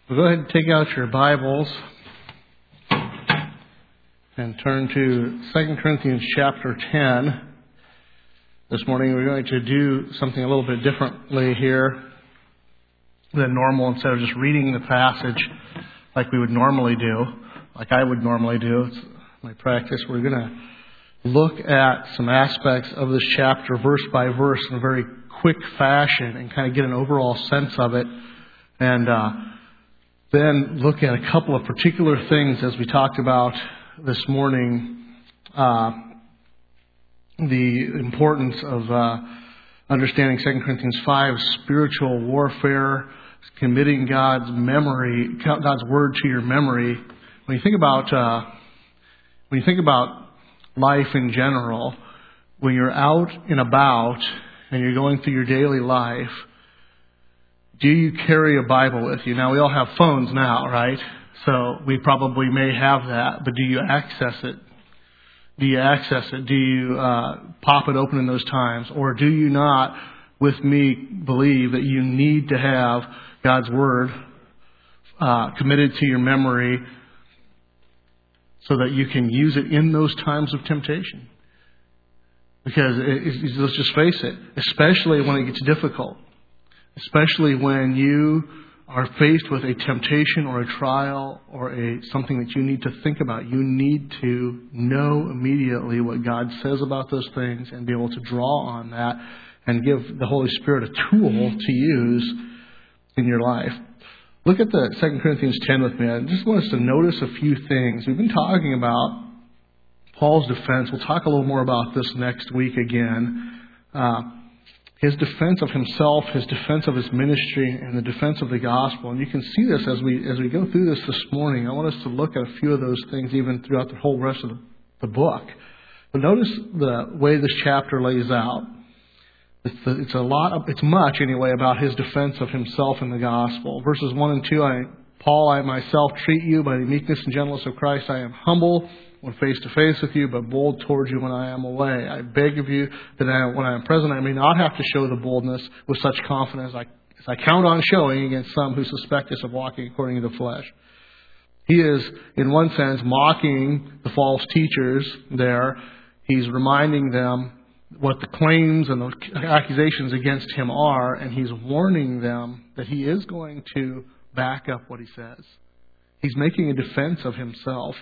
Well, go ahead and take out your Bibles and turn to 2 Corinthians chapter 10. This morning we're going to do something a little bit differently here than normal. Instead of just reading the passage like we would normally do, like I would normally do, it's my practice, we're going to look at some aspects of this chapter verse by verse in a very quick fashion and kind of get an overall sense of it, and then look at a couple of particular things as we talked about this morning. The importance of understanding 2 Corinthians 5, spiritual warfare, committing God's word to your memory. When you think about life in general, when you're out and about and you're going through your daily life, do you carry a Bible with you? Now, we all have phones now, right? So we probably may have that, but do you access it? Do you pop it open in those times? Or do you not, with me, believe that you need to have God's Word committed to your memory so that you can use it in those times of temptation? Because let's just face it, especially when it gets difficult, especially when you are faced with a temptation or a trial or something that you need to think about, you need to know immediately what God says about those things and be able to draw on that and give the Holy Spirit a tool to use in your life. Look at the 2 Corinthians 10 with me. I just want us to notice a few things. We've been talking about Paul's defense. We'll talk a little more about this next week again. His defense of himself, his defense of his ministry, and the defense of the gospel. And you can see this as we go through this morning. I want us to look at a few of those things even throughout the whole rest of the book. But notice the way this chapter lays out. It's much anyway about his defense of himself and the gospel. Verses 1 and 2, I myself treat you by the meekness and gentleness of Christ. I am humble when face to face with you, but bold towards you when I am away. I beg of you that when I am present, I may not have to show the boldness with such confidence as I count on showing against some who suspect us of walking according to the flesh. He is, in one sense, mocking the false teachers there. He's reminding them what the claims and the accusations against him are, and he's warning them that he is going to back up what he says. He's making a defense of himself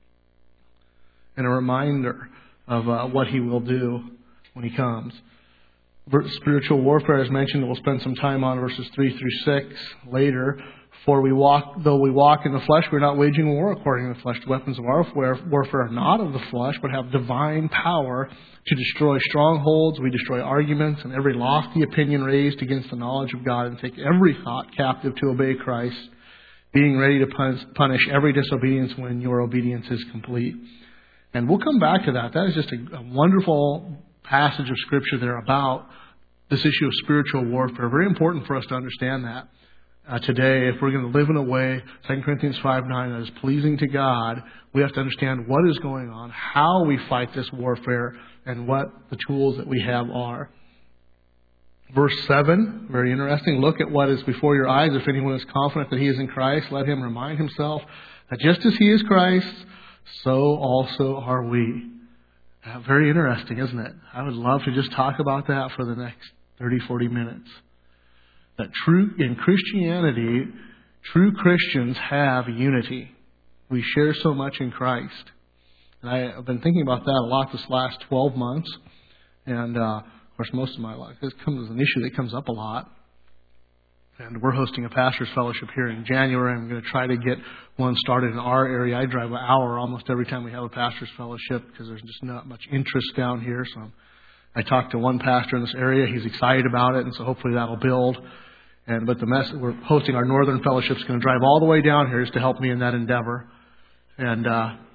and a reminder of what he will do when he comes. Spiritual warfare, as mentioned, we'll spend some time on verses 3 through 6 later. Though we walk in the flesh, we're not waging war according to the flesh. The weapons of our warfare are not of the flesh, but have divine power to destroy strongholds. We destroy arguments and every lofty opinion raised against the knowledge of God, and take every thought captive to obey Christ, being ready to punish every disobedience when your obedience is complete. And we'll come back to that. That is just a wonderful passage of Scripture there about this issue of spiritual warfare. Very important for us to understand that today. If we're going to live in a way, 2 Corinthians 5:9, that is pleasing to God, we have to understand what is going on, how we fight this warfare, and what the tools that we have are. Verse 7, very interesting. Look at what is before your eyes. If anyone is confident that he is in Christ, let him remind himself that just as he is Christ, so also are we. Very interesting, isn't it? I would love to just talk about that for the next 30, 40 minutes. That in Christianity, true Christians have unity. We share so much in Christ. And I have been thinking about that a lot this last 12 months. And, of course, most of my life. This is an issue that comes up a lot. And we're hosting a pastor's fellowship here in January. I'm going to try to get one started in our area. I drive an hour almost every time we have a pastor's fellowship because there's just not much interest down here. So I talked to one pastor in this area. He's excited about it, and so hopefully that'll build. But we're hosting our Northern Fellowship. Is going to drive all the way down here just to help me in that endeavor. And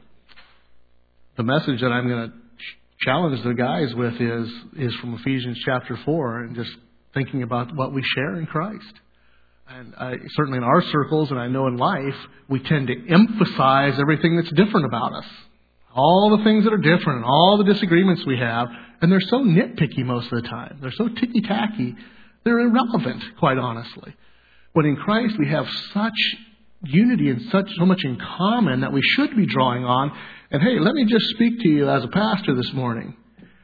the message that I'm going to challenge the guys with is from Ephesians chapter 4, and just thinking about what we share in Christ. And certainly in our circles, and I know in life, we tend to emphasize everything that's different about us. All the things that are different, and all the disagreements we have, and they're so nitpicky most of the time. They're so ticky-tacky, they're irrelevant, quite honestly. When in Christ we have such unity and so much in common that we should be drawing on. And hey, let me just speak to you as a pastor this morning.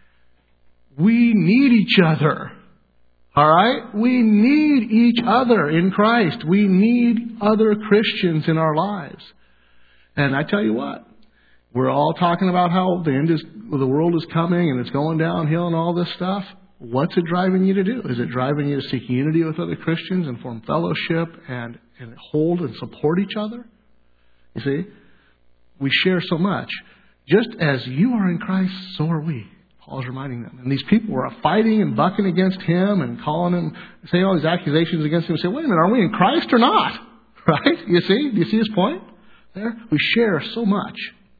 We need each other. All right? We need each other in Christ. We need other Christians in our lives. And I tell you what, we're all talking about how the world is coming and it's going downhill and all this stuff. What's it driving you to do? Is it driving you to seek unity with other Christians and form fellowship and hold and support each other? You see, we share so much. Just as you are in Christ, so are we. Paul's reminding them. And these people were fighting and bucking against him and calling him, saying all these accusations against him and say, wait a minute, are we in Christ or not? Right? You see? Do you see his point there? We share so much.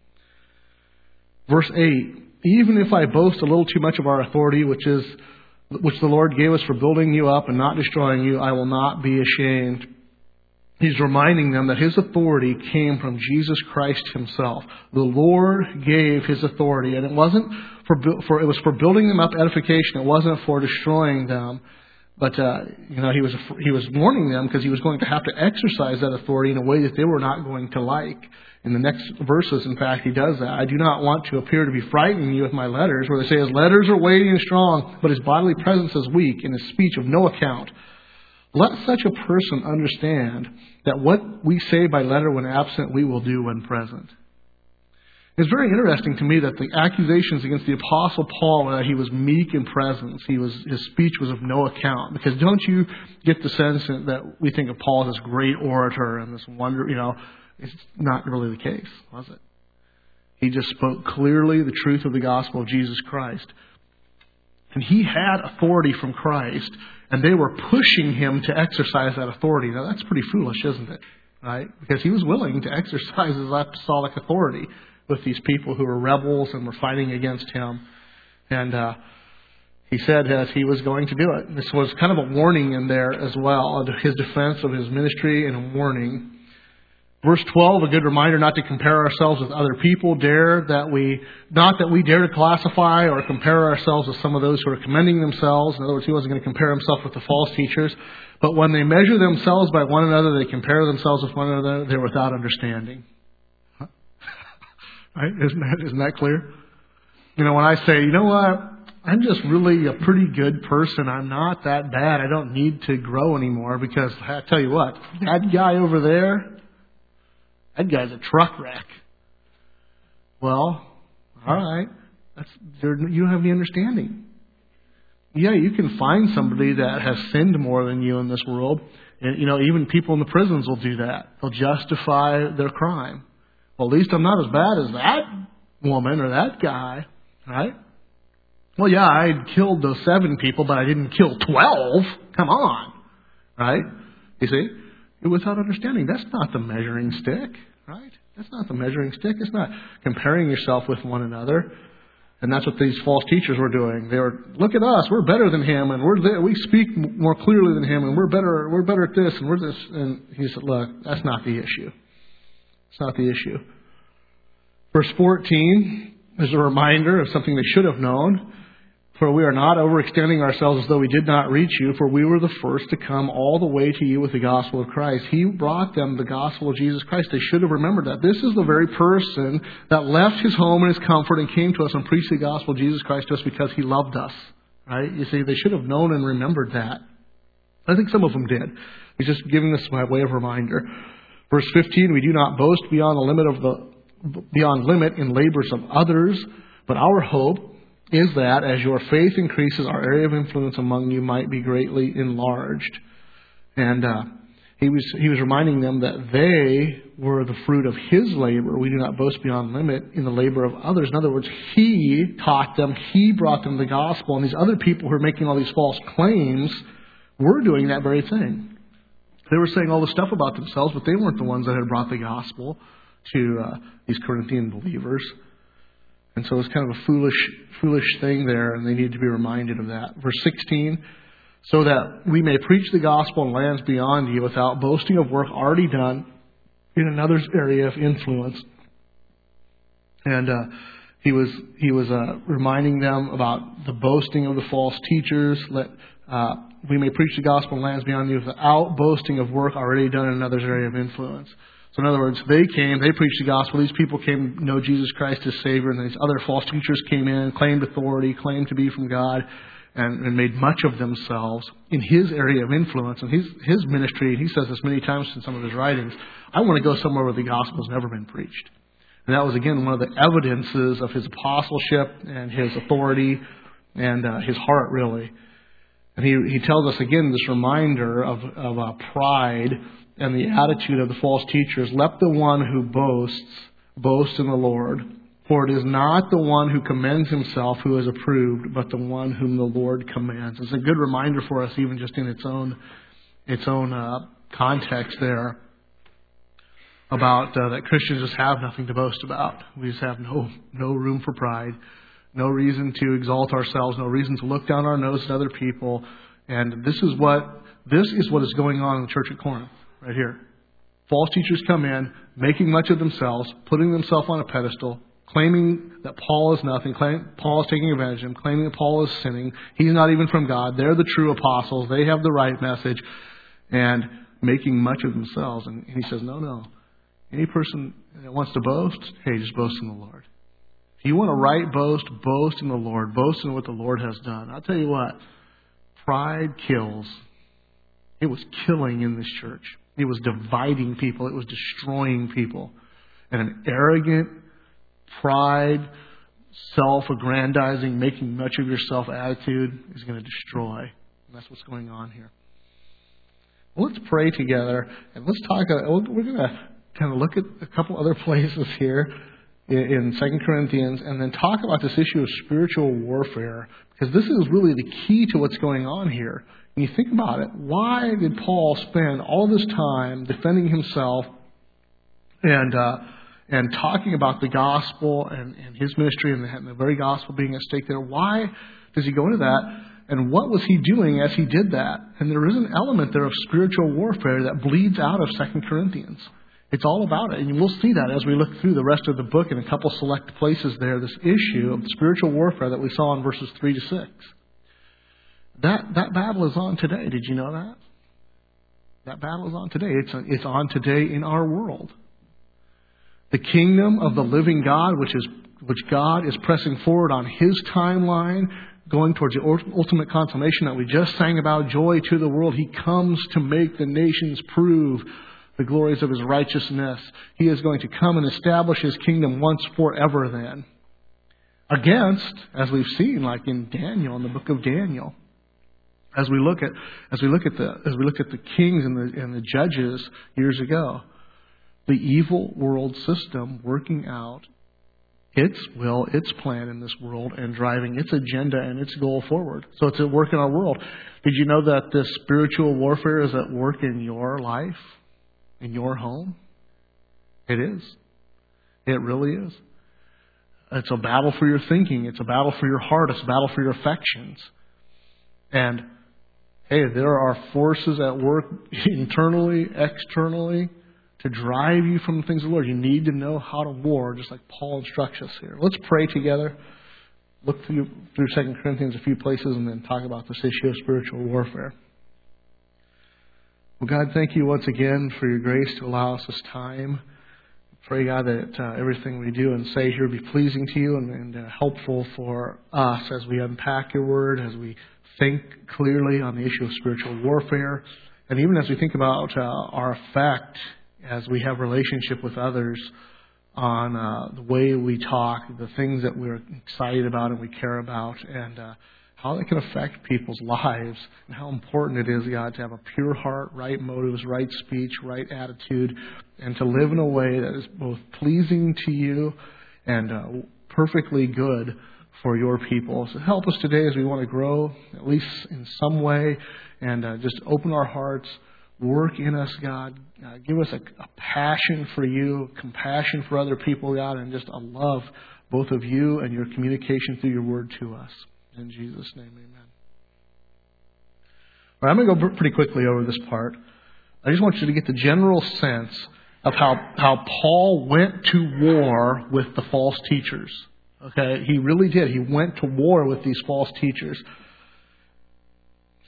Verse 8, even if I boast a little too much of our authority, which the Lord gave us for building you up and not destroying you, I will not be ashamed. He's reminding them that his authority came from Jesus Christ himself. The Lord gave his authority, and it wasn't it was for building them up, edification. It wasn't for destroying them. But he was warning them because he was going to have to exercise that authority in a way that they were not going to like. In the next verses, in fact, he does that. I do not want to appear to be frightening you with my letters, where they say his letters are weighty and strong, but his bodily presence is weak, and his speech of no account. Let such a person understand that what we say by letter when absent, we will do when present. It's very interesting to me that the accusations against the Apostle Paul were that he was meek in presence. His speech was of no account. Because don't you get the sense that we think of Paul as this great orator and this wonder, it's not really the case, was it? He just spoke clearly the truth of the gospel of Jesus Christ. And he had authority from Christ, and they were pushing him to exercise that authority. Now, that's pretty foolish, isn't it? Right? Because he was willing to exercise his apostolic authority with these people who were rebels and were fighting against him. And he said that he was going to do it. This was kind of a warning in there as well, his defense of his ministry and a warning. Verse 12, a good reminder not to compare ourselves with other people, not that we dare to classify or compare ourselves with some of those who are commending themselves. In other words, he wasn't going to compare himself with the false teachers. But when they measure themselves by one another, they compare themselves with one another, they're without understanding. Right? Isn't that clear? When I say, you know what? I'm just really a pretty good person. I'm not that bad. I don't need to grow anymore because I tell you what, that guy over there, that guy's a truck wreck. Well, all right. You don't have any understanding. Yeah, you can find somebody that has sinned more than you in this world. And, even people in the prisons will do that. They'll justify their crime. Well, at least I'm not as bad as that woman or that guy, right? Well, yeah, I killed those 7 people, but I didn't kill 12. Come on, right? You see? Without understanding, that's not the measuring stick, right? That's not the measuring stick. It's not comparing yourself with one another. And that's what these false teachers were doing. They were, look at us, we're better than him, and we speak more clearly than him, and we're better at this, and we're this. And he said, look, that's not the issue. It's not the issue. Verse 14 is a reminder of something they should have known. For we are not overextending ourselves as though we did not reach you, for we were the first to come all the way to you with the gospel of Christ. He brought them the gospel of Jesus Christ. They should have remembered that. This is the very person that left his home and his comfort and came to us and preached the gospel of Jesus Christ to us because he loved us. Right? You see, they should have known and remembered that. I think some of them did. He's just giving this by way of reminder. Verse 15, we do not boast beyond limit in labors of others, but our hope is that as your faith increases, our area of influence among you might be greatly enlarged. And he was reminding them that they were the fruit of his labor. We do not boast beyond limit in the labor of others. In other words, he taught them, he brought them the gospel, and these other people who are making all these false claims were doing that very thing. They were saying all this stuff about themselves, but they weren't the ones that had brought the gospel to these Corinthian believers. And so it's kind of a foolish thing there, and they need to be reminded of that. Verse 16, so that we may preach the gospel in lands beyond you without boasting of work already done in another's area of influence. And he was reminding them about the boasting of the false teachers. we may preach the gospel in lands beyond you without boasting of work already done in another's area of influence. So in other words, they came, they preached the gospel. These people came to know Jesus Christ as Savior, and these other false teachers came in, claimed authority, claimed to be from God, and made much of themselves in his area of influence. And his ministry, and he says this many times in some of his writings, I want to go somewhere where the gospel's never been preached. And that was, again, one of the evidences of his apostleship and his authority and his heart, really. And he tells us, again, this reminder of pride and the attitude of the false teachers. Let the one who boasts boast in the Lord. For it is not the one who commends himself who is approved, but the one whom the Lord commands. It's a good reminder for us, even just in its own context there, about that Christians just have nothing to boast about. We just have no room for pride, no reason to exalt ourselves, no reason to look down our nose at other people. And this is what is going on in the church at Corinth, right here. False teachers come in, making much of themselves, putting themselves on a pedestal, claiming that Paul is nothing, Paul is taking advantage of him, claiming that Paul is sinning. He's not even from God. They're the true apostles. They have the right message, and making much of themselves. And he says, no. Any person that wants to boast, hey, just boast in the Lord. If you want to right boast in the Lord. Boast in what the Lord has done. I'll tell you what, pride kills. It was killing in this church. It was dividing people. It was destroying people. And an arrogant, pride, self-aggrandizing, making much of yourself attitude is going to destroy. And that's what's going on here. Well, let's pray together, and let's talk. We're going to kind of look at a couple other places here in 2 Corinthians, and then talk about this issue of spiritual warfare, because this is really the key to what's going on here. When you think about it, why did Paul spend all this time defending himself and talking about the gospel and his ministry and the very gospel being at stake there? Why does he go into that? And what was he doing as he did that? And there is an element there of spiritual warfare that bleeds out of 2 Corinthians. It's all about it. And we'll see that as we look through the rest of the book in a couple select places there, this issue of spiritual warfare that we saw in verses 3 to 6. That battle is on today. Did you know that? That battle is on today. It's on today in our world. The kingdom of the living God, which God is pressing forward on His timeline, going towards the ultimate consummation that we just sang about, joy to the world. He comes to make the nations prove the glories of His righteousness. He is going to come and establish His kingdom once forever then. Against, as we've seen, like in Daniel, in the book of Daniel, as we look at the kings and the judges years ago, the evil world system working out its will, its plan in this world, and driving its agenda and its goal forward. So it's at work in our world. Did you know that this spiritual warfare is at work in your life? In your home? It is. It really is. It's a battle for your thinking. It's a battle for your heart. It's a battle for your affections. And, hey, there are forces at work internally, externally, to drive you from the things of the Lord. You need to know how to war, just like Paul instructs us here. Let's pray together. Look through 2 Corinthians a few places and then talk about this issue of spiritual warfare. Well, God, thank you once again for your grace to allow us this time. Pray, God, that everything we do and say here be pleasing to you and helpful for us as we unpack your word, as we think clearly on the issue of spiritual warfare, and even as we think about our effect as we have relationship with others on the way we talk, the things that we're excited about and we care about, and how that can affect people's lives, and how important it is, God, to have a pure heart, right motives, right speech, right attitude, and to live in a way that is both pleasing to you and perfectly good for your people. So help us today as we want to grow, at least in some way, and just open our hearts, work in us, God. Give us a passion for you, compassion for other people, God, and just a love both of you and your communication through your word to us. In Jesus' name, amen. All right, I'm going to go pretty quickly over this part. I just want you to get the general sense of how Paul went to war with the false teachers. Okay, he really did. He went to war with these false teachers.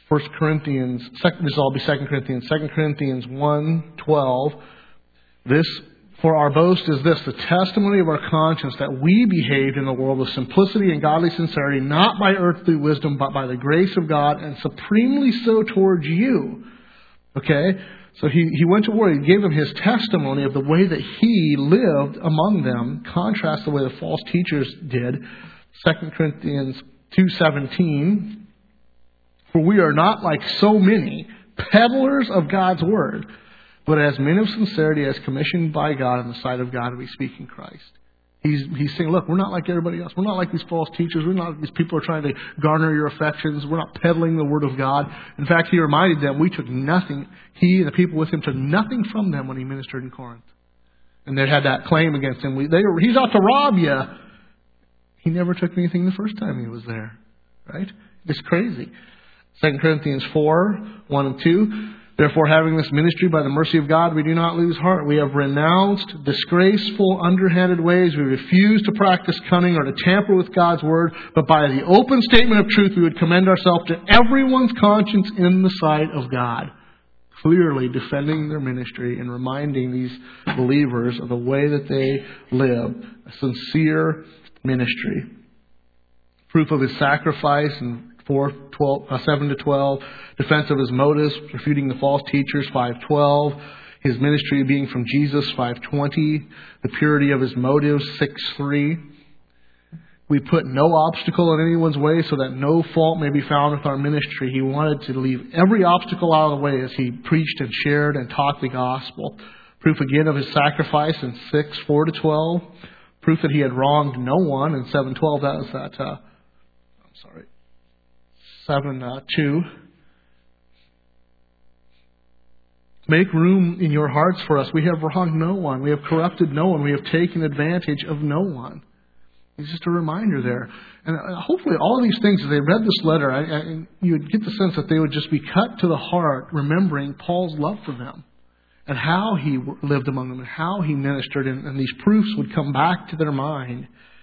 1 Corinthians, this will all be 2 Corinthians, 2 Corinthians 1:12. This, for our boast is this, the testimony of our conscience, that we behaved in the world with simplicity and godly sincerity, not by earthly wisdom, but by the grace of God, and supremely so towards you. Okay? So he went to war. He gave them his testimony of the way that he lived among them, contrast the way the false teachers did. 2 Corinthians 2:17. For we are not like so many peddlers of God's word, but as men of sincerity, as commissioned by God in the sight of God, we speak in Christ. He's saying, look, we're not like everybody else. We're not like these false teachers. We're not like these people who are trying to garner your affections. We're not peddling the word of God. In fact, he reminded them we took nothing. He and the people with him took nothing from them when he ministered in Corinth. And they had that claim against him. He's out to rob you. He never took anything the first time he was there. Right? It's crazy. 2 Corinthians 4:1-2. Therefore, having this ministry by the mercy of God, we do not lose heart. We have renounced disgraceful, underhanded ways. We refuse to practice cunning or to tamper with God's word. But by the open statement of truth, we would commend ourselves to everyone's conscience in the sight of God. Clearly defending their ministry and reminding these believers of the way that they live. A sincere ministry. Proof of his sacrifice and 7-12, defense of his motives, refuting the false teachers, 5:12, his ministry being from Jesus, 5:20, the purity of his motives, 6:3. We put no obstacle in anyone's way so that no fault may be found with our ministry. He wanted to leave every obstacle out of the way as he preached and shared and taught the gospel. Proof again of his sacrifice in 6:4-12. Proof that he had wronged no one in 7:12. That was that. 7:2. Make room in your hearts for us. We have wronged no one. We have corrupted no one. We have taken advantage of no one. It's just a reminder there. And hopefully all of these things, as they read this letter, you would get the sense that they would just be cut to the heart, remembering Paul's love for them and how he lived among them and how he ministered. And these proofs would come back to their mind.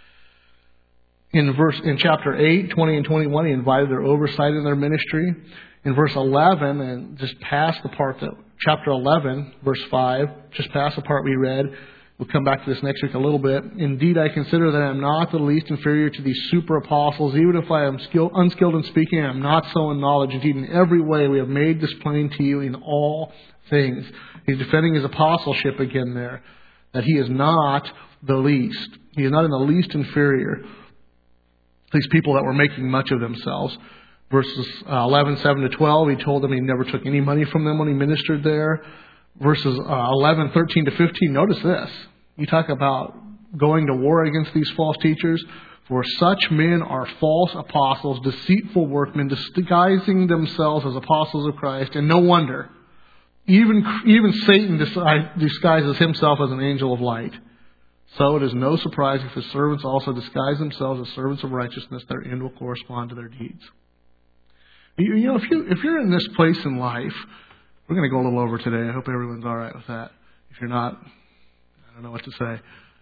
In chapter 8, 20 and 21, he invited their oversight in their ministry. In verse 11, and just past the part that, chapter 11, verse 5, just past the part we read, we'll come back to this next week a little bit. Indeed, I consider that I am not the least inferior to these super apostles. Even if I am unskilled in speaking, I am not so in knowledge. Indeed, in every way we have made this plain to you in all things. He's defending his apostleship again there, that he is not the least. He is not in the least inferior. These people that were making much of themselves. Verses 11:7-12, he told them he never took any money from them when he ministered there. Verses 11:13-15, notice this. You talk about going to war against these false teachers. For such men are false apostles, deceitful workmen, disguising themselves as apostles of Christ. And no wonder. Even Satan disguises himself as an angel of light. So it is no surprise if his servants also disguise themselves as servants of righteousness, their end will correspond to their deeds. You know, if you're in this place in life, we're going to go a little over today. I hope everyone's all right with that. If you're not, I don't know what to say.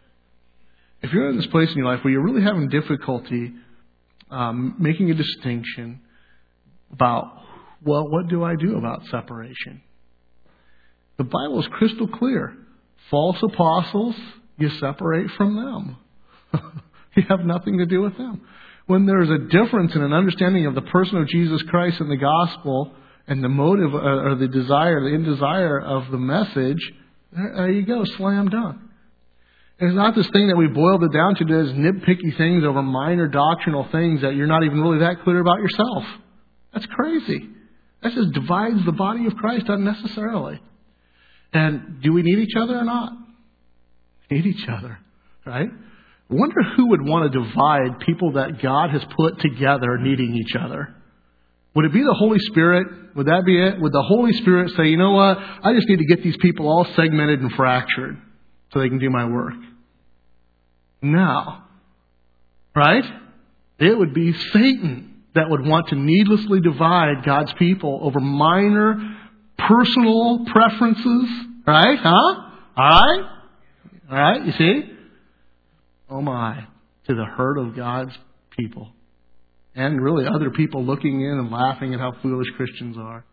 If you're in this place in your life where you're really having difficulty making a distinction about, well, what do I do about separation? The Bible is crystal clear. False apostles, you separate from them. You have nothing to do with them. When there's a difference in an understanding of the person of Jesus Christ and the gospel and the motive or the desire, the end desire of the message, there you go, slam dunk. And it's not this thing that we boiled it down to as nitpicky things over minor doctrinal things that you're not even really that clear about yourself. That's crazy. That just divides the body of Christ unnecessarily. And do we need each other or not? We need each other, right? I wonder who would want to divide people that God has put together needing each other. Would it be the Holy Spirit? Would that be it? Would the Holy Spirit say, you know what? I just need to get these people all segmented and fractured so they can do my work? No. Right? It would be Satan that would want to needlessly divide God's people over minor personal preferences. Right? Huh? All right? All right? You see? Oh my. To the hurt of God's people. and really other people looking in and laughing at how foolish Christians are.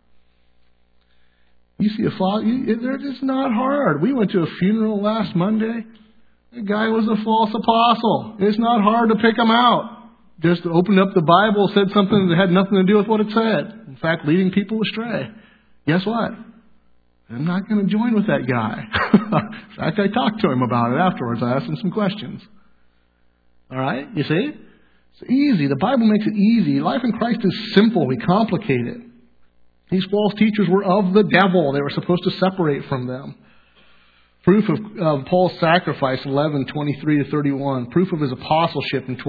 You see a false, it's not hard. We went to a funeral last Monday. The guy was a false apostle. It's not hard to pick him out. Just opened up the Bible, said something that had nothing to do with what it said. In fact, leading people astray. Guess what? I'm not going to join with that guy. In fact, I talked to him about it afterwards. I asked him some questions. All right? You see? It's easy. The Bible makes it easy. Life in Christ is simple. We complicate it. These false teachers were of the devil. They were supposed to separate from them. Proof of Paul's sacrifice, 11:23-31. Proof of his apostleship in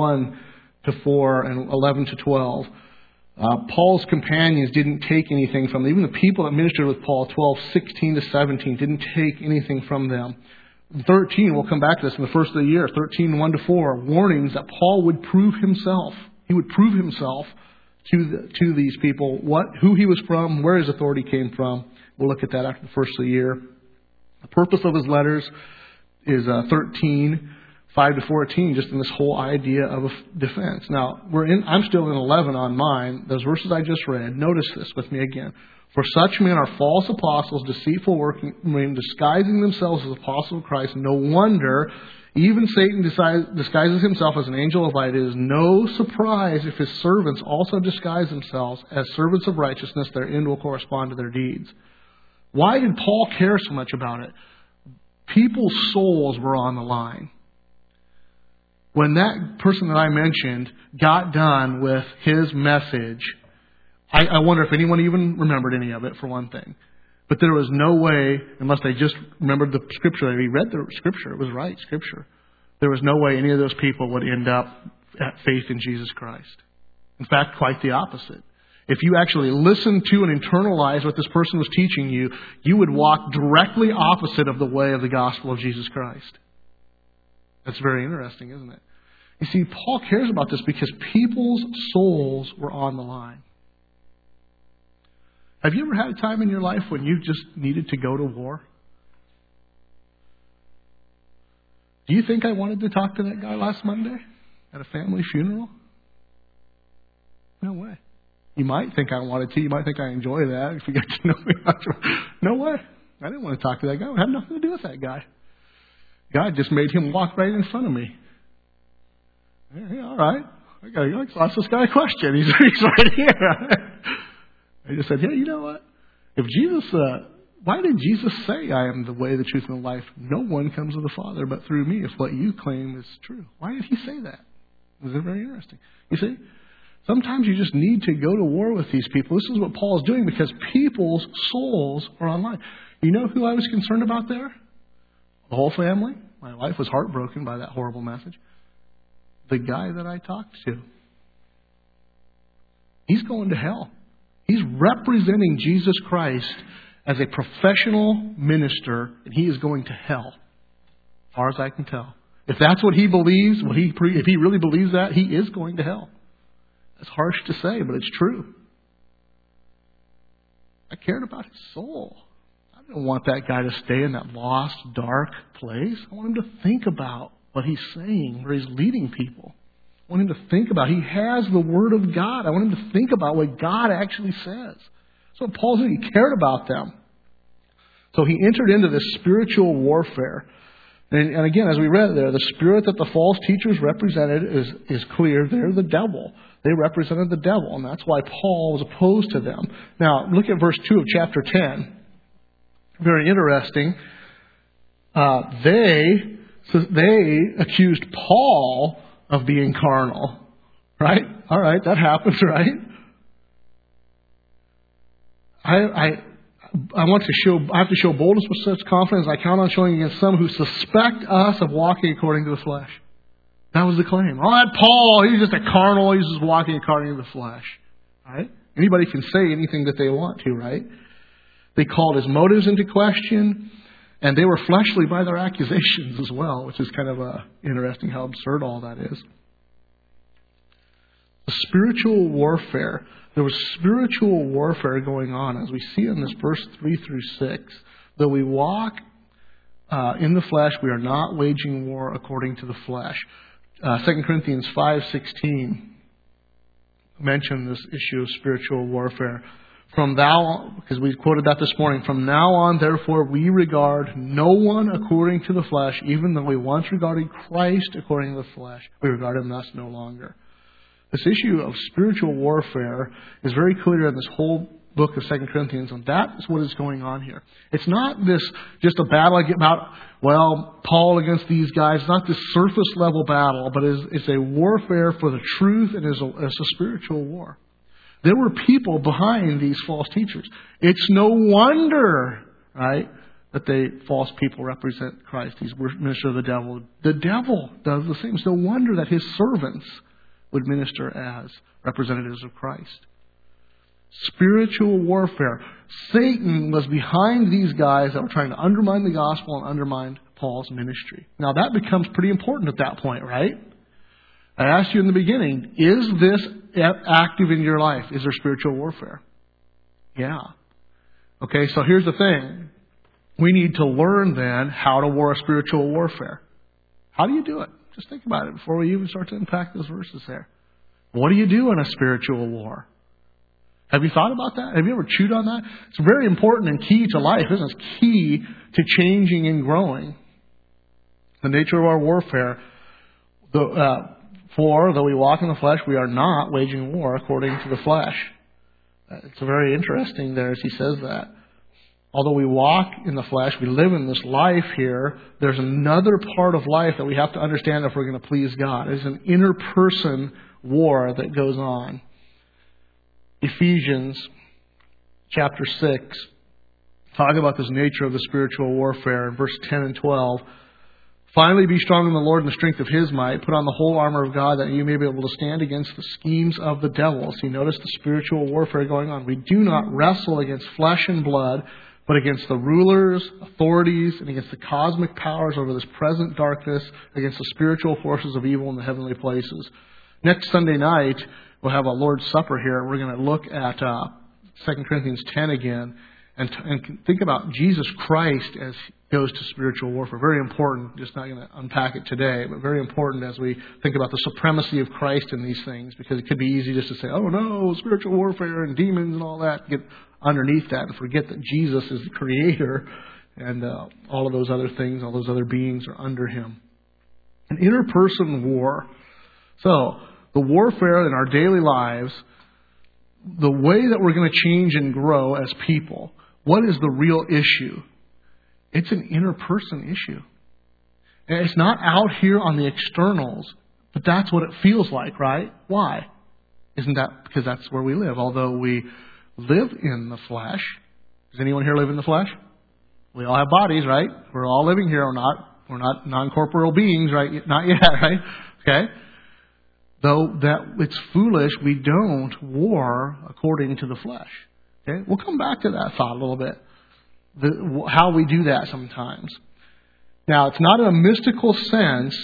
12:1-4 and 11-12. Paul's companions didn't take anything from them. Even the people that ministered with Paul, 12:16-17, didn't take anything from them. 13, we'll come back to this in the first of the year, 13:1-4, warnings that Paul would prove himself. He would prove himself to these people, who he was from, where his authority came from. We'll look at that after the first of the year. The purpose of his letters is 13:5-14, just in this whole idea of a defense. Now, I'm still in 11 on mine. Those verses I just read. Notice this with me again. For such men are false apostles, deceitful workmen, disguising themselves as apostles of Christ. No wonder even Satan disguises himself as an angel of light. It is no surprise if his servants also disguise themselves as servants of righteousness. Their end will correspond to their deeds. Why did Paul care so much about it? People's souls were on the line. When that person that I mentioned got done with his message, I wonder if anyone even remembered any of it, for one thing. But there was no way, unless they just remembered the Scripture, they read the Scripture, it was right Scripture. There was no way any of those people would end up at faith in Jesus Christ. In fact, quite the opposite. If you actually listened to and internalized what this person was teaching you, you would walk directly opposite of the way of the gospel of Jesus Christ. That's very interesting, isn't it? You see, Paul cares about this because people's souls were on the line. Have you ever had a time in your life when you just needed to go to war? Do you think I wanted to talk to that guy last Monday at a family funeral? No way. You might think I wanted to. You might think I enjoy that if you get to know me. No way. I didn't want to talk to that guy. I had nothing to do with that guy. God just made him walk right in front of me. Yeah, all right. I got to ask this guy a question. He's right here. I just said, hey, you know what? If Jesus, why did Jesus say, I am the way, the truth, and the life? No one comes to the Father but through me, if what you claim is true. Why did he say that? Is it very interesting? You see, sometimes you just need to go to war with these people. This is what Paul is doing because people's souls are online. You know who I was concerned about there? The whole family. My wife was heartbroken by that horrible message. The guy that I talked to. He's going to hell. He's representing Jesus Christ as a professional minister, and he is going to hell, as far as I can tell. If that's what he believes, if he really believes that, he is going to hell. That's harsh to say, but it's true. I cared about his soul. I didn't want that guy to stay in that lost, dark place. I want him to think about what he's saying, where he's leading people. I want him to think about. He has the Word of God. I want him to think about what God actually says. So Paul said he cared about them. So he entered into this spiritual warfare. And again, as we read there, the spirit that the false teachers represented is clear. They're the devil. They represented the devil, and that's why Paul was opposed to them. Now, look at verse 2 of chapter 10. Very interesting. They accused Paul of being carnal. Right? All right, that happens, right? I have to show boldness with such confidence. I count on showing against some who suspect us of walking according to the flesh. That was the claim. Oh, that Paul, he's just a carnal. He's just walking according to the flesh. Right? Anybody can say anything that they want to, right? They called his motives into question, and they were fleshly by their accusations as well, which is kind of interesting how absurd all that is. The spiritual warfare. There was spiritual warfare going on, as we see in this verse 3 through 6. Though we walk in the flesh, we are not waging war according to the flesh. 2 Corinthians 5:16. mention this issue of spiritual warfare. Because we quoted that this morning, from now on, therefore, we regard no one according to the flesh, even though we once regarded Christ according to the flesh, we regard him thus no longer. This issue of spiritual warfare is very clear in this whole book of 2 Corinthians, and that's what is going on here. It's not this just a battle about, Paul against these guys. It's not this surface level battle, but it's a warfare for the truth, and it's a spiritual war. There were people behind these false teachers. It's no wonder, right, that false people represent Christ. He's minister of the devil. The devil does the same. It's no wonder that his servants would minister as representatives of Christ. Spiritual warfare. Satan was behind these guys that were trying to undermine the gospel and undermine Paul's ministry. Now that becomes pretty important at that point, right? I asked you in the beginning, is this active in your life? Is there spiritual warfare? Yeah. Okay, so here's the thing. We need to learn then how to war a spiritual warfare. How do you do it? Just think about it before we even start to unpack those verses there. What do you do in a spiritual war? Have you thought about that? Have you ever chewed on that? It's very important and key to life, isn't it? It's key to changing and growing. The nature of our warfare, for though we walk in the flesh, we are not waging war according to the flesh. It's very interesting there as he says that. Although we walk in the flesh, we live in this life here, there's another part of life that we have to understand if we're going to please God. It's an inner person war that goes on. Ephesians chapter 6 talk about this nature of the spiritual warfare in verse 10 and 12. Finally, be strong in the Lord and the strength of His might. Put on the whole armor of God that you may be able to stand against the schemes of the devil. So you notice the spiritual warfare going on. We do not wrestle against flesh and blood, but against the rulers, authorities, and against the cosmic powers over this present darkness, against the spiritual forces of evil in the heavenly places. Next Sunday night, we'll have a Lord's Supper here. We're going to look at 2 Corinthians 10 again and think about Jesus Christ as he goes to spiritual warfare. Very important. Just not going to unpack it today, but very important as we think about the supremacy of Christ in these things, because it could be easy just to say, oh no, spiritual warfare and demons and all that. Get underneath that and forget that Jesus is the Creator and all of those other things, all those other beings are under Him. An interperson war. So, the warfare in our daily lives, the way that we're going to change and grow as people, what is the real issue? It's an interperson issue. And it's not out here on the externals, but that's what it feels like, right? Why? Isn't that because that's where we live? Although we live in the flesh. Does anyone here live in the flesh? We all have bodies, right? We're all living here. We're not non-corporeal beings, right? Not yet, right? Okay? Though that it's foolish, we don't war according to the flesh. Okay? We'll come back to that thought a little bit. How we do that sometimes. Now, it's not in a mystical sense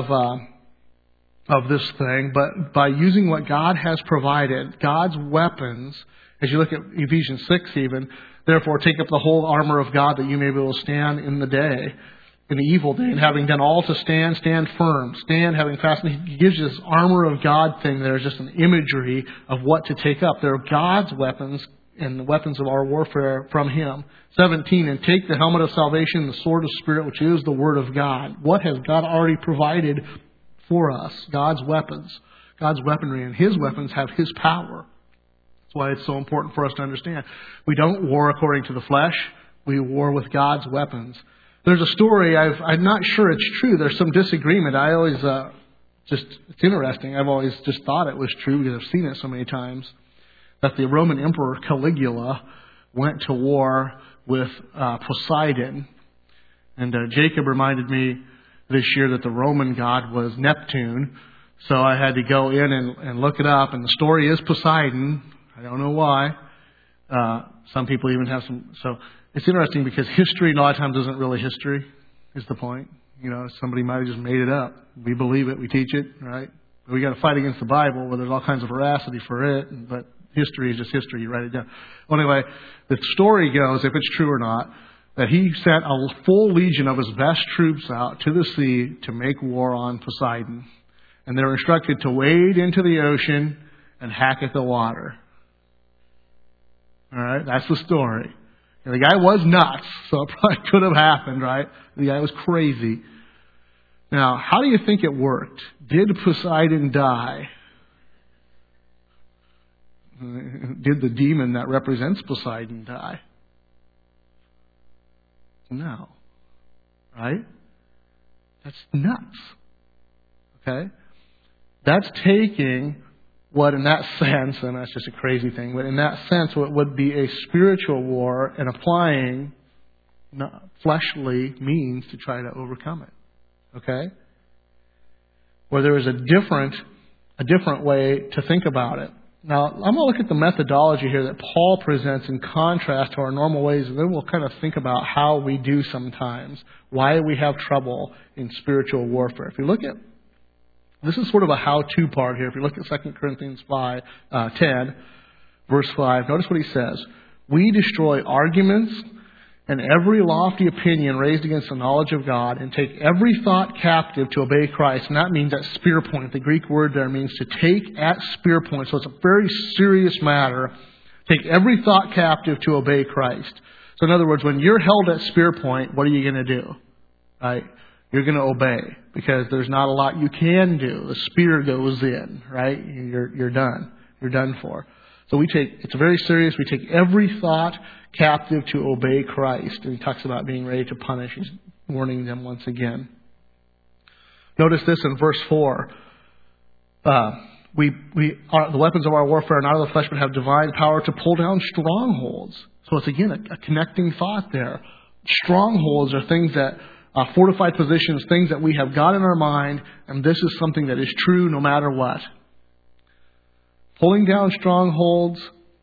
of this thing, but by using what God has provided, God's weapons. As you look at Ephesians 6 even, therefore take up the whole armor of God that you may be able to stand in the day, in the evil day, and having done all to stand, stand firm. Stand, having fastened. He gives you this armor of God thing there, just an imagery of what to take up. They're God's weapons and the weapons of our warfare from Him. 17, and take the helmet of salvation, the sword of Spirit, which is the Word of God. What has God already provided for us? God's weapons, God's weaponry, and His weapons have His power. That's why it's so important for us to understand. We don't war according to the flesh. We war with God's weapons. There's a story, I'm not sure it's true. There's some disagreement. I always, it's interesting. I've always just thought it was true because I've seen it so many times. That the Roman Emperor Caligula went to war with Poseidon. And Jacob reminded me this year that the Roman god was Neptune. So I had to go in and look it up. And the story is Poseidon. I don't know why. Some people even have some. So it's interesting because history a lot of times isn't really history, is the point. You know, somebody might have just made it up. We believe it. We teach it, right? But we got to fight against the Bible where there's all kinds of veracity for it. But history is just history. You write it down. Well, anyway, the story goes, if it's true or not, that he sent a full legion of his best troops out to the sea to make war on Poseidon. And they were instructed to wade into the ocean and hacketh the water. All right, that's the story. And the guy was nuts, so it probably could have happened, right? The guy was crazy. Now, how do you think it worked? Did Poseidon die? Did the demon that represents Poseidon die? No. Right? That's nuts. Okay? That's taking what in that sense, and that's just a crazy thing, but in that sense what would be a spiritual war and applying fleshly means to try to overcome it. Okay? Where there is a different way to think about it. Now, I'm going to look at the methodology here that Paul presents in contrast to our normal ways, and then we'll kind of think about how we do sometimes, why we have trouble in spiritual warfare. If you look at, this is sort of a how-to part here. If you look at 2 Corinthians 10, verse 5, notice what he says. We destroy arguments and every lofty opinion raised against the knowledge of God, and take every thought captive to obey Christ. And that means at spear point. The Greek word there means to take at spear point. So it's a very serious matter. Take every thought captive to obey Christ. So in other words, when you're held at spear point, what are you going to do? Right? You're going to obey, because there's not a lot you can do. The spear goes in, right? You're done. You're done for. So it's very serious. We take every thought captive to obey Christ. And he talks about being ready to punish. He's warning them once again. Notice this in verse 4. The weapons of our warfare are not of the flesh, but have divine power to pull down strongholds. So it's again a connecting thought there. Strongholds are things that fortified positions, things that we have got in our mind, and this is something that is true no matter what. Pulling down strongholds,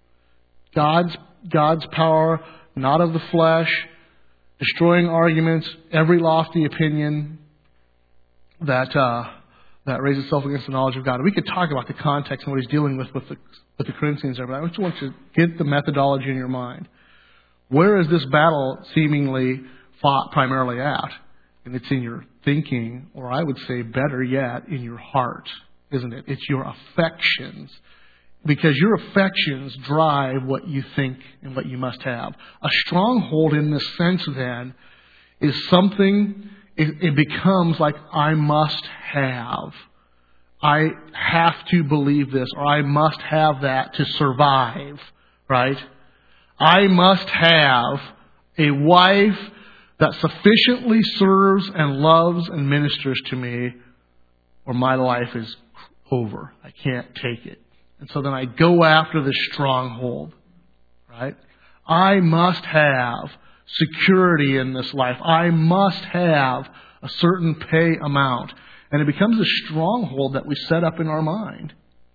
God's power, not of the flesh, destroying arguments, every lofty opinion that raises itself against the knowledge of God. And we could talk about the context and what he's dealing with the Corinthians there, but I just want you to get the methodology in your mind. Where is this battle seemingly fought primarily at? And it's in your thinking, or I would say better yet, in your heart, isn't it? It's your affections. Because your affections drive what you think and what you must have. A stronghold in this sense then is something, it becomes like I must have. I have to believe this, or I must have that to survive, right? I must have a wife that sufficiently serves and loves and ministers to me, or my life is over. I can't take it. And so then I go after this stronghold, right? I must have security in this life. I must have a certain pay amount. And it becomes a stronghold that we set up in our mind.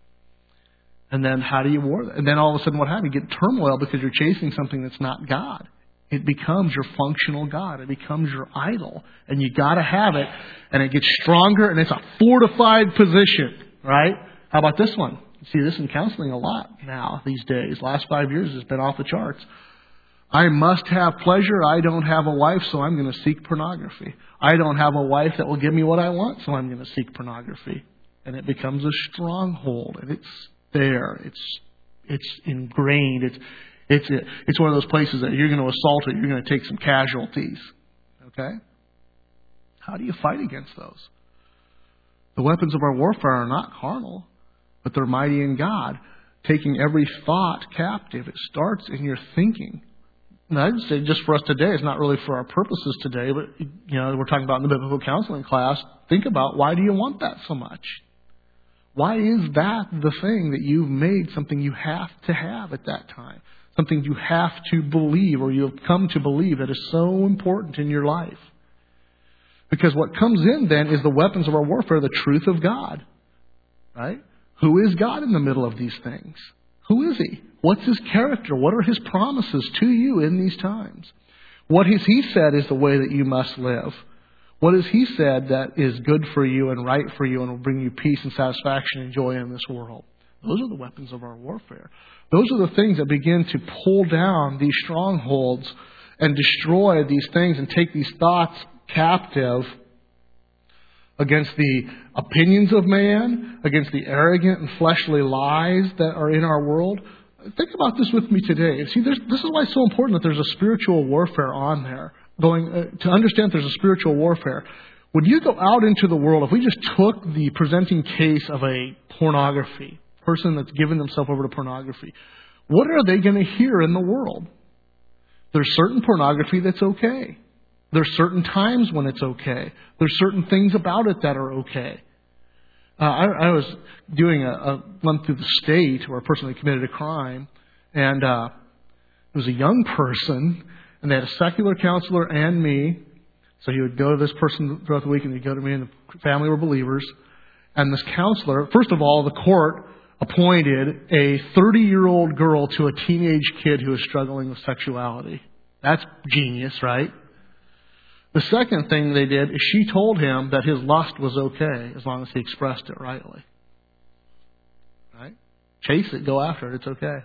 And then how do you war that? And then all of a sudden what happens? You get turmoil because you're chasing something that's not God. It becomes your functional God. It becomes your idol. And you got to have it. And it gets stronger, and it's a fortified position, right? How about this one? You see this in counseling a lot now these days. Last 5 years it's been off the charts. I must have pleasure. I don't have a wife, so I'm going to seek pornography. I don't have a wife that will give me what I want, so I'm going to seek pornography. And it becomes a stronghold, and it's there. It's ingrained. It's one of those places that you're going to assault it. You're going to take some casualties. Okay? How do you fight against those? The weapons of our warfare are not carnal, but they're mighty in God, taking every thought captive. It starts in your thinking. Now, I'd say just for us today, it's not really for our purposes today, but we're talking about in the biblical counseling class. Think about, why do you want that so much? Why is that the thing that you've made something you have to have at that time? Something you have to believe, or you have come to believe, that is so important in your life. Because what comes in then is the weapons of our warfare, the truth of God. Right? Who is God in the middle of these things? Who is He? What's His character? What are His promises to you in these times? What has He said is the way that you must live? What has He said that is good for you and right for you and will bring you peace and satisfaction and joy in this world? Those are the weapons of our warfare. Those are the things that begin to pull down these strongholds and destroy these things and take these thoughts captive against the opinions of man, against the arrogant and fleshly lies that are in our world. Think about this with me today. See, this is why it's so important that there's a spiritual warfare on there. To understand there's a spiritual warfare. When you go out into the world, if we just took the presenting case of a pornography, person that's given themselves over to pornography, what are they going to hear in the world? There's certain pornography that's okay. There's certain times when it's okay. There's certain things about it that are okay. I was doing a run through the state where a person had committed a crime, and it was a young person, and they had a secular counselor and me. So he would go to this person throughout the week, and he'd go to me, and the family were believers. And this counselor, first of all, the court appointed a 30-year-old girl to a teenage kid who was struggling with sexuality. That's genius, right? The second thing they did is she told him that his lust was okay as long as he expressed it rightly. Right? Chase it, go after it, it's okay.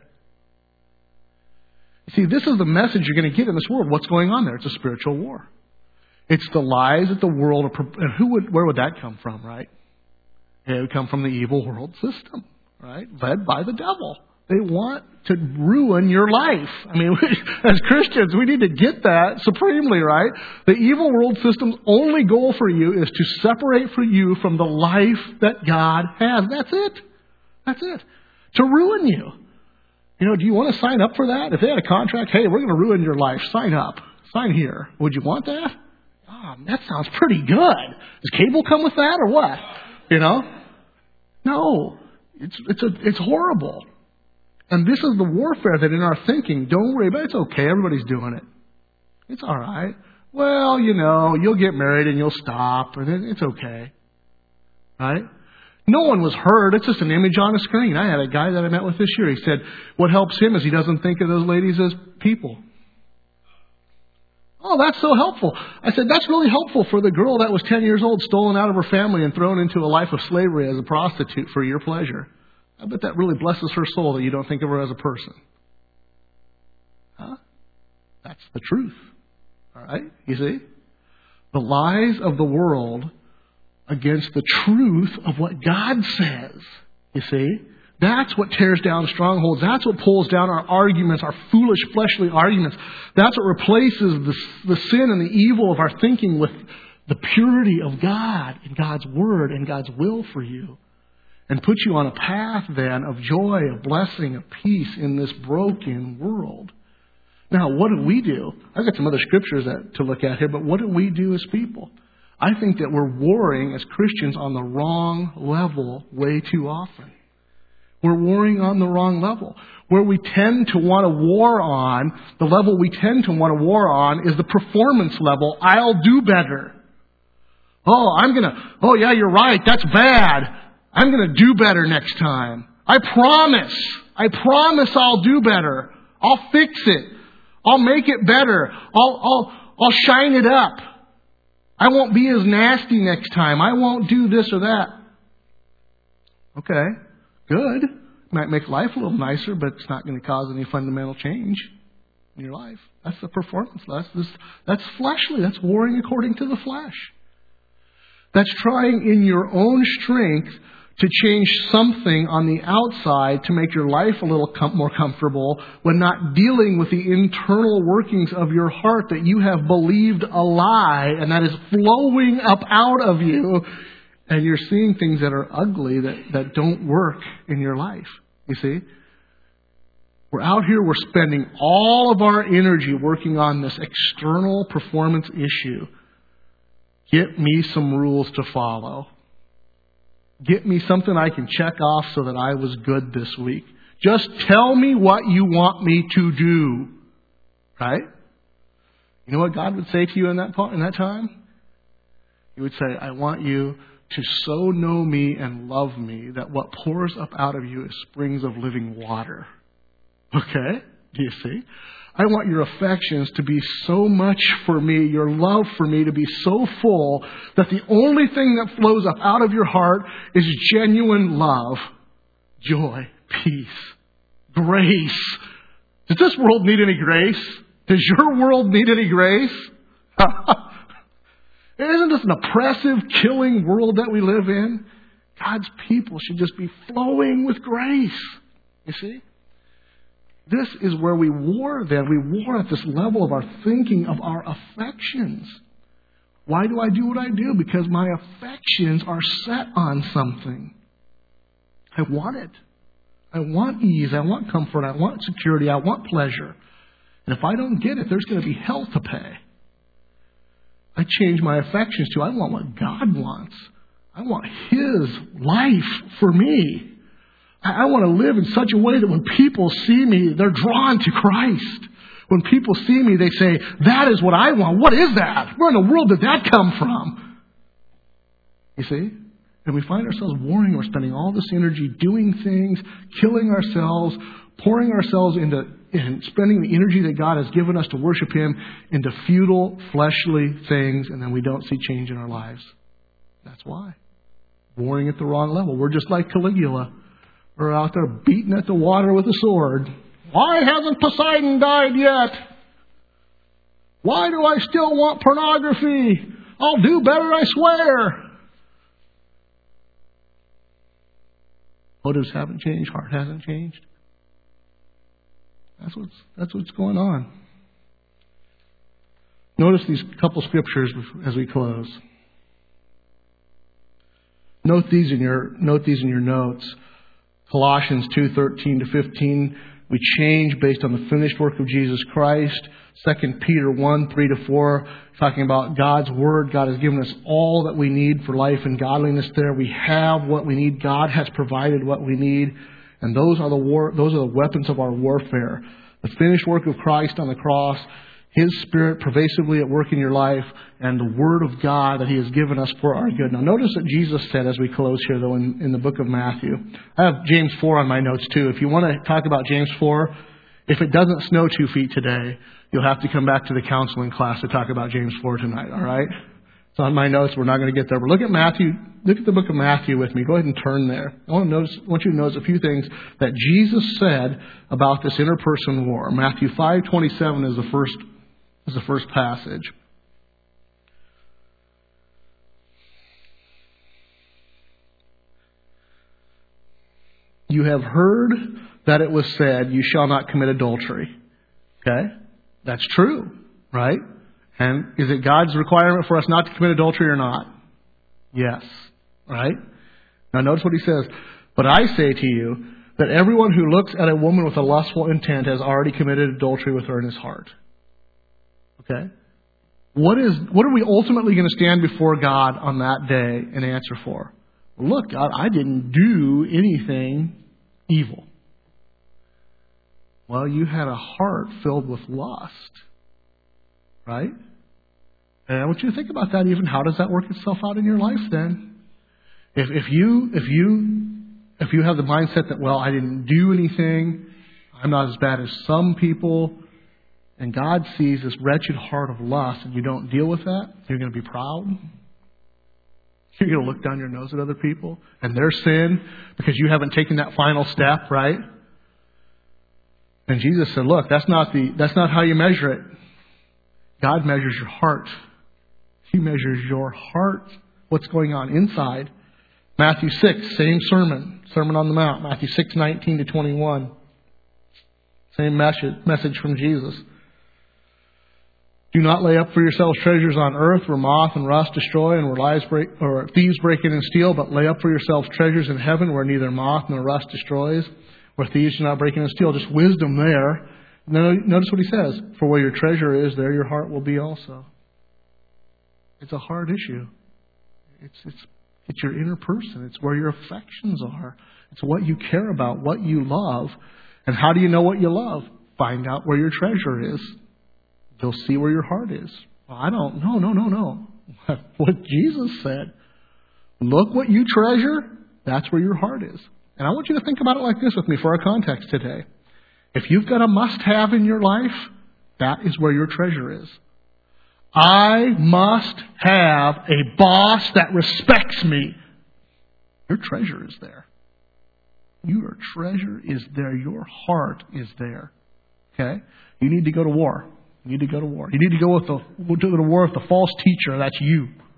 See, this is the message you're going to get in this world. What's going on there? It's a spiritual war. It's the lies that the world, and where would that come from, right? It would come from the evil world system, right? Led by the devil. They want to ruin your life. I mean, as Christians, we need to get that supremely, right? The evil world system's only goal for you is to separate for you from the life that God has. That's it. That's it. To ruin you. You know, do you want to sign up for that? If they had a contract, hey, we're going to ruin your life, sign up. Sign here. Would you want that? Oh, that sounds pretty good. Does cable come with that or what? You know? No. It's horrible. And this is the warfare that in our thinking, don't worry about it. It's okay. Everybody's doing it. It's all right. Well, you know, you'll get married and you'll stop, and it's okay. Right? No one was hurt. It's just an image on a screen. I had a guy that I met with this year. He said what helps him is he doesn't think of those ladies as people. Oh, that's so helpful. I said, that's really helpful for the girl that was 10 years old, stolen out of her family and thrown into a life of slavery as a prostitute for your pleasure. I bet that really blesses her soul that you don't think of her as a person. Huh? That's the truth. All right? You see? The lies of the world against the truth of what God says. You see? That's what tears down strongholds. That's what pulls down our arguments, our foolish fleshly arguments. That's what replaces the sin and the evil of our thinking with the purity of God and God's Word and God's will for you. And puts you on a path then of joy, of blessing, of peace in this broken world. Now, what do? I've got some other scriptures to look at here, but what do we do as people? I think that we're warring as Christians on the wrong level way too often. We're warring on the wrong level. Where we tend to want to war on, the level we tend to want to war on is the performance level. I'll do better. Oh yeah, you're right, that's bad. I'm going to do better next time. I promise I'll do better. I'll fix it. I'll make it better. I'll shine it up. I won't be as nasty next time. I won't do this or that. Okay, good. Might make life a little nicer, but it's not going to cause any fundamental change in your life. That's the performance. That's fleshly. That's warring according to the flesh. That's trying in your own strength to change something on the outside to make your life a little more comfortable when not dealing with the internal workings of your heart that you have believed a lie and that is flowing up out of you, and you're seeing things that are ugly that don't work in your life. You see? We're out here, we're spending all of our energy working on this external performance issue. Get me some rules to follow. Get me something I can check off so that I was good this week. Just tell me what you want me to do. Right? You know what God would say to you in that time? He would say, I want you to so know me and love me that what pours up out of you is springs of living water. Okay? Do you see? I want your affections to be so much for me, your love for me to be so full that the only thing that flows up out of your heart is genuine love, joy, peace, grace. Does this world need any grace? Does your world need any grace? Isn't this an oppressive, killing world that we live in? God's people should just be flowing with grace. You see? This is where we war then. We war at this level of our thinking, of our affections. Why do I do what I do? Because my affections are set on something. I want it. I want ease. I want comfort. I want security. I want pleasure. And if I don't get it, there's going to be hell to pay. I change my affections to, I want what God wants. I want His life for me. I want to live in such a way that when people see me, they're drawn to Christ. When people see me, they say, that is what I want. What is that? Where in the world did that come from? You see? And we find ourselves warring. We're spending all this energy doing things, killing ourselves, pouring ourselves into and spending the energy that God has given us to worship Him into futile, fleshly things, and then we don't see change in our lives. That's why. Warring at the wrong level. We're just like Caligula. We're out there beating at the water with a sword. Why hasn't Poseidon died yet? Why do I still want pornography? I'll do better, I swear. Motives haven't changed. Heart hasn't changed. That's what's going on. Notice these couple scriptures as we close. Note these in your notes. Colossians 2:13-15. We change based on the finished work of Jesus Christ. 2 Peter 1:3-4, talking about God's Word. God has given us all that we need for life and godliness there. We have what we need. God has provided what we need. And those are the weapons of our warfare. The finished work of Christ on the cross, His Spirit pervasively at work in your life, and the Word of God that He has given us for our good. Now notice that Jesus said as we close here, though, in the book of Matthew. I have James 4 on my notes, too. If you want to talk about James 4, if it doesn't snow 2 feet today, you'll have to come back to the counseling class to talk about James 4 tonight, all right? It's on my notes. We're not going to get there. But look at Matthew. Look at the book of Matthew with me. Go ahead and turn there. I want you to notice a few things that Jesus said about this interperson war. Matthew 5:27 is the first passage. You have heard that it was said, you shall not commit adultery. Okay? That's true, right? And is it God's requirement for us not to commit adultery or not? Yes. Right? Now notice what He says. But I say to you that everyone who looks at a woman with a lustful intent has already committed adultery with her in his heart. Okay? What are we ultimately going to stand before God on that day and answer for? Well, look, God, I didn't do anything evil. Well, you had a heart filled with lust. Right? And I want you to think about that even. How does that work itself out in your life then? If you have the mindset that, well, I didn't do anything, I'm not as bad as some people, and God sees this wretched heart of lust and you don't deal with that, you're going to be proud. You're going to look down your nose at other people and their sin because you haven't taken that final step, right? And Jesus said, look, that's not how you measure it. God measures your heart. He measures your heart. What's going on inside. Matthew 6, same Sermon on the Mount. Matthew 6:19-21. Same message from Jesus. Do not lay up for yourselves treasures on earth where moth and rust destroy and where thieves break in and steal, but lay up for yourselves treasures in heaven where neither moth nor rust destroys, where thieves do not break in and steal. Just wisdom there. Notice what He says. For where your treasure is, there your heart will be also. It's a hard issue. It's your inner person. It's where your affections are. It's what you care about, what you love. And how do you know what you love? Find out where your treasure is. You'll see where your heart is. Well, I don't. No. What Jesus said. Look what you treasure. That's where your heart is. And I want you to think about it like this with me for our context today. If you've got a must-have in your life, that is where your treasure is. I must have a boss that respects me. Your treasure is there. Your treasure is there. Your heart is there. Okay? You need to go to war. You need to go to war. You need to go to war with the false teacher. That's you.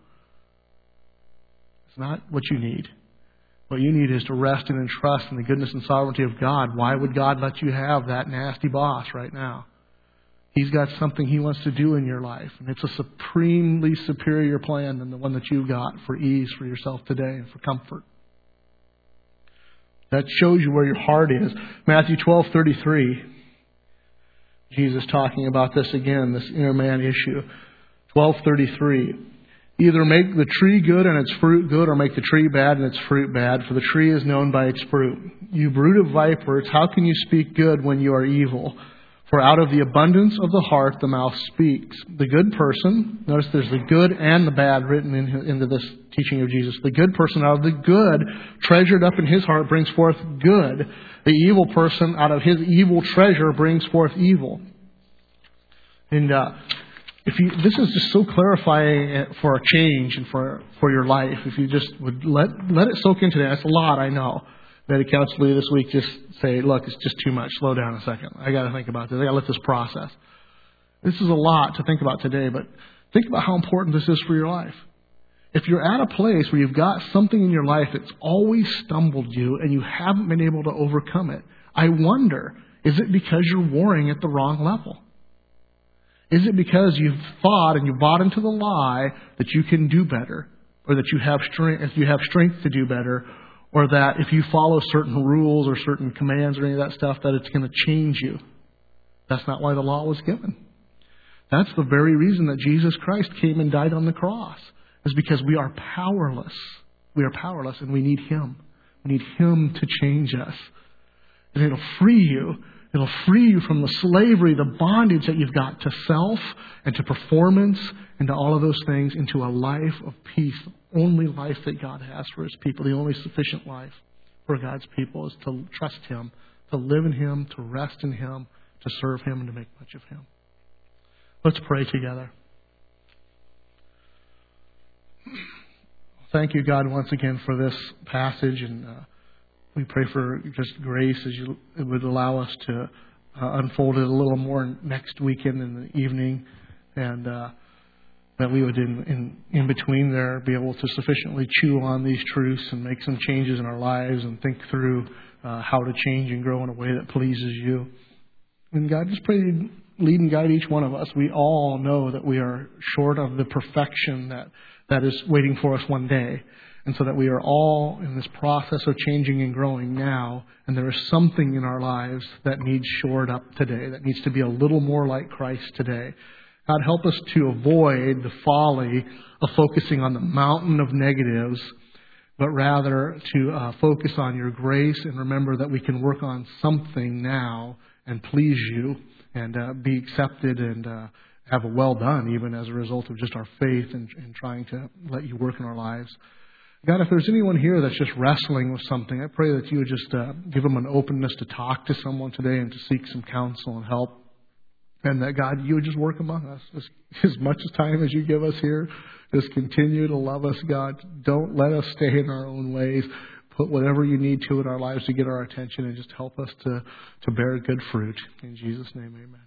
It's not what you need. What you need is to rest in and trust in the goodness and sovereignty of God. Why would God let you have that nasty boss right now? He's got something He wants to do in your life. And it's a supremely superior plan than the one that you've got for ease for yourself today and for comfort. That shows you where your heart is. Matthew 12:33. Jesus talking about this again, this inner man issue. 12:33. Either make the tree good and its fruit good, or make the tree bad and its fruit bad, for the tree is known by its fruit. You brood of vipers, how can you speak good when you are evil? For out of the abundance of the heart the mouth speaks. The good person, notice there's the good and the bad written into this teaching of Jesus. The good person out of the good treasured up in his heart brings forth good. The evil person out of his evil treasure brings forth evil. And this is just so clarifying for a change and for your life. If you just would let it soak in today. That's a lot, I know. We had a counselor this week just say, look, it's just too much. Slow down a second. I got to think about this. I got to let this process. This is a lot to think about today, but think about how important this is for your life. If you're at a place where you've got something in your life that's always stumbled you and you haven't been able to overcome it, I wonder, is it because you're warring at the wrong level? Is it because you've thought and you bought into the lie that you can do better, or that you have strength to do better, or that if you follow certain rules or certain commands or any of that stuff, that it's going to change you? That's not why the law was given. That's the very reason that Jesus Christ came and died on the cross, is because we are powerless. We are powerless and we need Him. We need Him to change us. And it'll free you. It'll free you from the slavery, the bondage that you've got to self and to performance and to all of those things, into a life of peace. The only life that God has for His people, the only sufficient life for God's people, is to trust Him, to live in Him, to rest in Him, to serve Him, and to make much of Him. Let's pray together. Thank you, God, once again for this passage, and we pray for just grace as you would allow us to unfold it a little more next weekend in the evening, and that we would in between there be able to sufficiently chew on these truths and make some changes in our lives and think through how to change and grow in a way that pleases you. And God, just pray you lead and guide each one of us. We all know that we are short of the perfection that is waiting for us one day. And so that we are all in this process of changing and growing now, and there is something in our lives that needs shored up today, that needs to be a little more like Christ today. God, help us to avoid the folly of focusing on the mountain of negatives, but rather to focus on your grace and remember that we can work on something now and please you and be accepted and have a well done, even as a result of just our faith and trying to let you work in our lives. God, if there's anyone here that's just wrestling with something, I pray that you would just give them an openness to talk to someone today and to seek some counsel and help. And that, God, you would just work among us. As much time as you give us here, just continue to love us, God. Don't let us stay in our own ways. Put whatever you need to in our lives to get our attention and just help us to bear good fruit. In Jesus' name, amen.